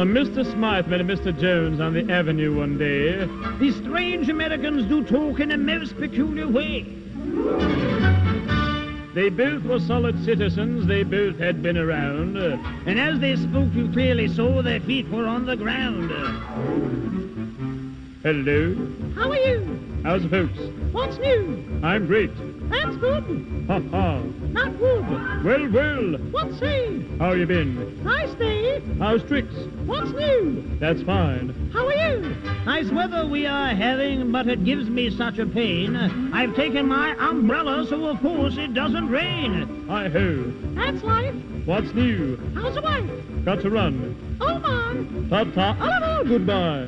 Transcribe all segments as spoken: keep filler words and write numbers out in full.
A Mister Smythe met a Mister Jones on the avenue one day. These strange Americans do talk in a most peculiar way. They both were solid citizens, they both had been around. And as they spoke, you clearly saw their feet were on the ground. Hello. How are you? How's the folks? What's new? I'm great. That's good. Ha ha. Not good. Well, well. What's say? How you been? Nice day. How's tricks? What's new? That's fine. How are you? Nice weather we are having, but it gives me such a pain. I've taken my umbrella, so of course it doesn't rain. Hi-ho. That's life. What's new? How's the wife? Got to run. Oh, my. Ta-ta. Oh, goodbye.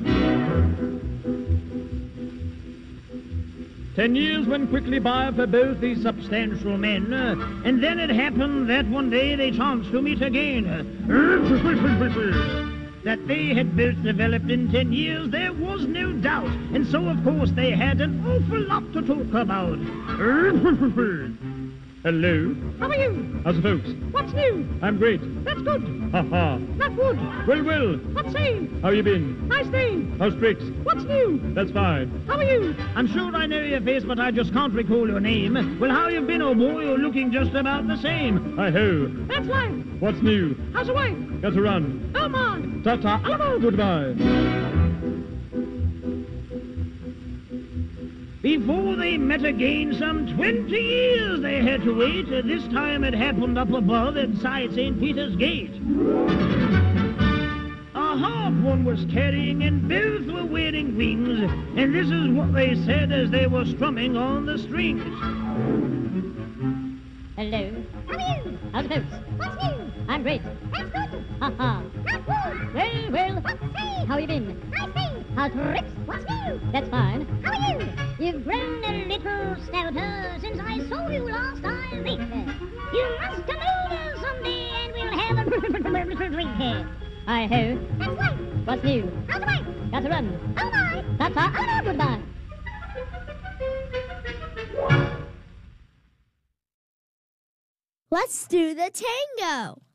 Ten years went quickly by for both these substantial men, uh, and then it happened that one day they chanced to meet again. That they had both developed in ten years, there was no doubt, and so, of course, they had an awful lot to talk about. Hello. How are you? How's the folks? What's new? I'm great. That's good. Ha ha. Not good. Well, well. What's say? How you been? Nice day. How's tricks? What's new? That's fine. How are you? I'm sure I know your face, but I just can't recall your name. Well, how you been, old boy? You're looking just about the same. Hi-ho. That's life. What's new? How's the wife? Got to run. Oh, my. Ta-ta. Oh, goodbye. Before they met again, some twenty years they had to wait. This time it happened up above inside Saint Peter's Gate. A harp one was carrying, and both were wearing wings. And this is what they said as they were strumming on the strings. Hello. How are you? How's the folks? What's new? I'm great. That's good. Ha ha. Not good. Well, well. What's say? How you been? Nice day. How's tricks? What's new? That's fine. How are you? You've grown a little stouter since I saw you last, I think. You must come over someday and we'll have a little drink here. Hi-ho. That's right. What's new? How's the wife? Got to run. Oh, my. Ta-ta. Oh, no, goodbye. Let's do the tango.